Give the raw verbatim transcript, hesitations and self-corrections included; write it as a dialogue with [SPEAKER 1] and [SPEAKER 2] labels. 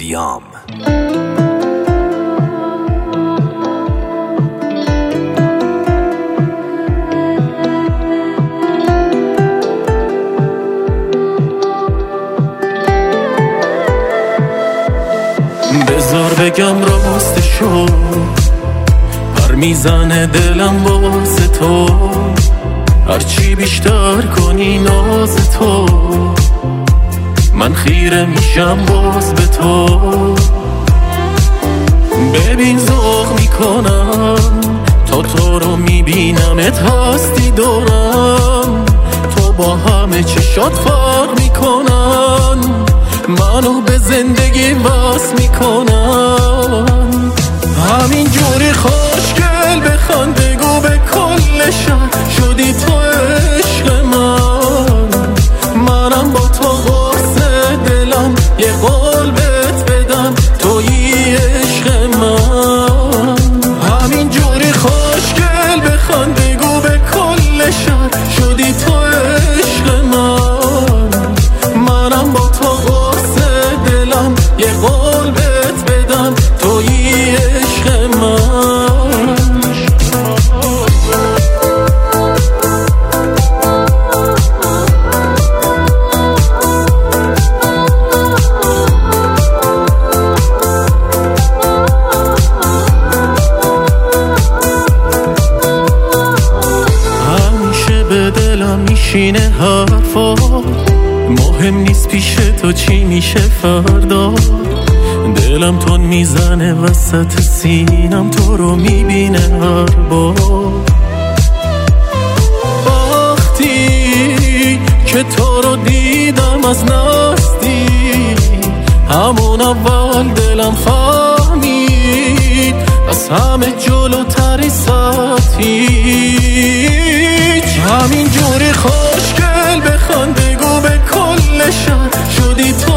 [SPEAKER 1] ویام.
[SPEAKER 2] بذار بگم راستشو، پر میزنه دلم واسه تو، هرچی بیشتر کنی ناز تو، من خیره میشم باز به تو. ببین ذوق میکنم تا تو رو میبینم، ات هستی دورم، تو با همه چشات فرق میکنن، منو به زندگی وصل میکنن. همین جوری خوشگل بخوان بگو به کل شهر شدی تو عشق من، منم با تو قرص دلم یه قول بهت بدم تویی عشق من. همین جوری خوشگل بخوان بگو به کل شهر شدی تو عشق من، منم با تو قرص دلم یه قول بهت بدم تویی عشق من. همیشه به دلم میشینه حرفا، مهم نیست پیش تو چی میشه فردا، دلم تون میزنه وسط سینم، تو رو میبینه هر بار. وقتی که تو رو دیدم از نزدیک، همون اول دلم فهمید از همه جلوتری سطحی. همین جوری خوشگل بخوان بگو به کل شهر شدی تو